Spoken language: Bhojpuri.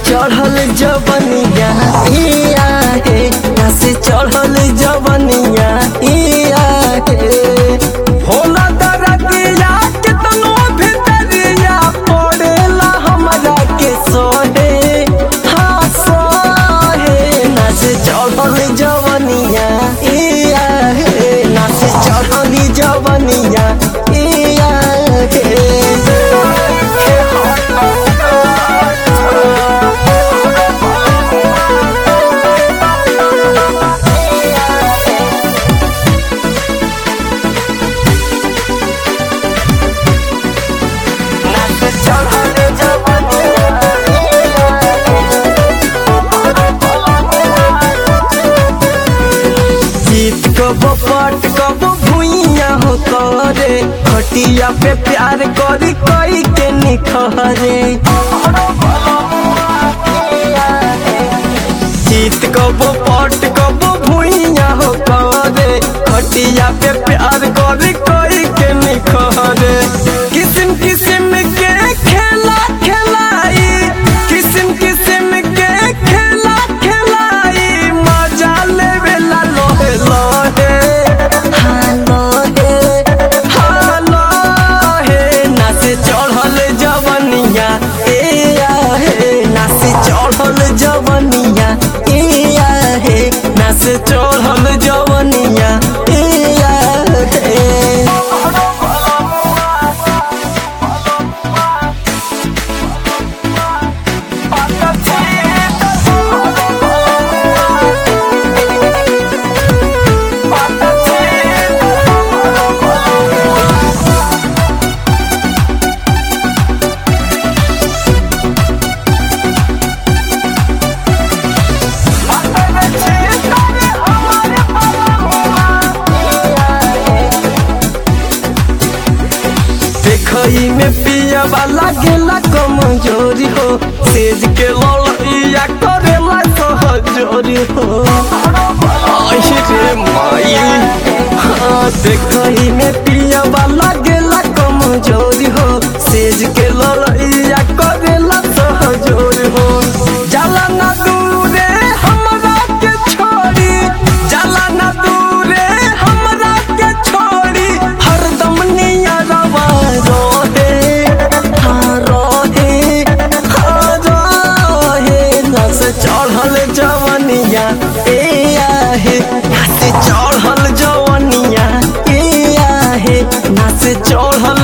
चढ़ल जवनिया इया हे नस चढ़ल जवनिया इया हे होला दरदिया कितनो भितरिया पड़ेला हमरा के सोहे हाँ सोहे नस चढ़ल जवनिया इया हे नस चढ़ल जवनिया इया हे कबो पट कबो भुइया हो करे खटिया पे प्यार करी कोई के निखरे जीत कबो पट कबो भुइया हो करे खटिया पे प्यार करी कोई के निखरे किस्म किस्म के खेला खिलाई किस्म किस्म के खेला खिलाई मजा लेवेला लोहे लोहे जवनिया इया हे नस चढ़ल जवनिया इया हे खई में पिया वाला गेला कमजोरी हो तेज के लड़िया करेला सहजोरी हो आई रे माई हाँ देखई में पिया वाला गेला कमजोरी हो तेज के लड़िया करेला सहजोरी हो जाला ना दूरे हमरा के छोड़ी जाला ना दूरे हमरा के छोड़ी हरदम नियरवा चढ़ल जवनिया इया हे नस चढ़ल जवनिया इया हे नस चढ़ल